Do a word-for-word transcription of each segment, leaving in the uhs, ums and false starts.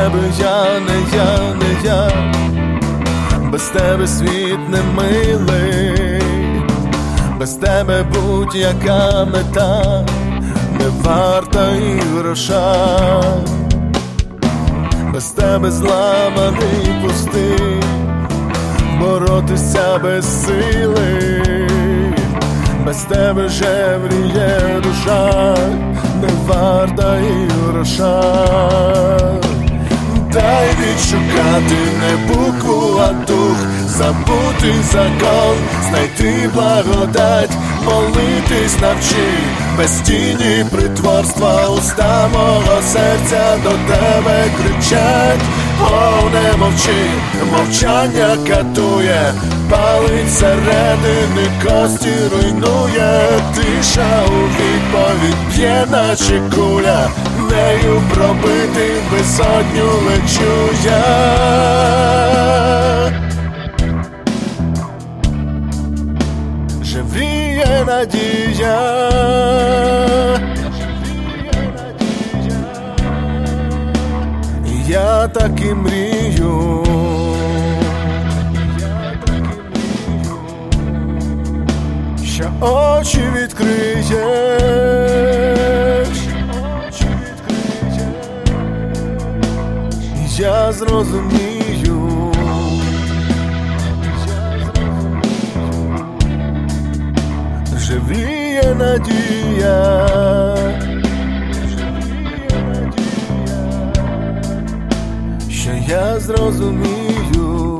тебе я не я, не я, без тебе світ не милий, без тебе будь-яка мета не варта і гроша, без тебе зламаний, пустий, боротися без сили, без тебе жевріє душа, не варта і гроша. Дай відшукати не букву, а дух, забути закон, знайти благодать, молитись навчи, без тіні притворства уста мого серця до тебе кричать. О, не мовчи, мовчання катує, палить середини, кості руйнує, тиша у відповідь б'є, наче куля, нею пробити безодню лечу я. Жевріє надія, і я так і мрію, що очі відкриєш, і я зрозумію, живіє надія, що я зрозумію.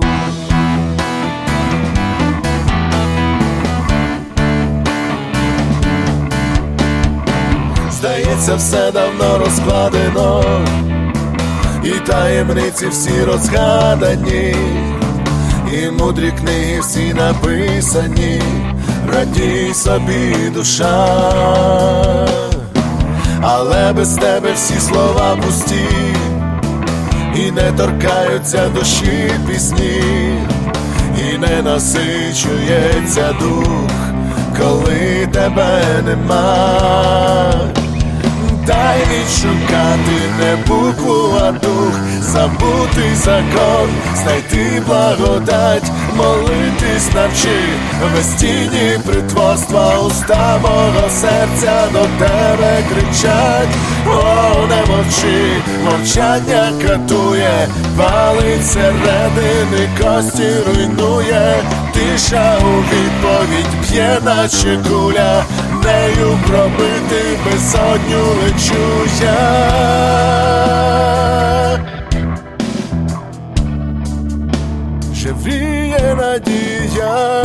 Здається, все давно розкладено, і таємниці всі розгадані, і мудрі книги всі написані. Радій собі, душа, але без тебе всі слова пусті, і не торкаються душі пісні, і не насичується дух, коли тебе нема. Дай відшукати не букву, а дух, забути закон, знайти благодать, молитись навчи, без тіні притворства уста мого серця до тебе кричать. О, не мовчи, мовчання катує, палить середини, кості руйнує, тиша у відповідь б'є, наче куля, нею пробити безодню лечу я. Жевріє надія,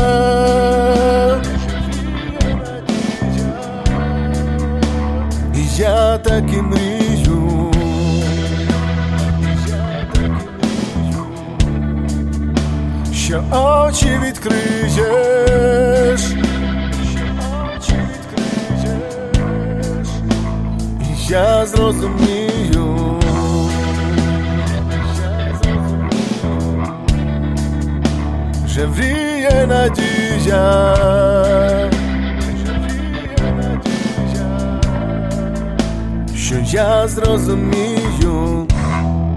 і я так і мрію, що очі відкриєш, і я зрозумію, жевріє надія, що я зрозумію.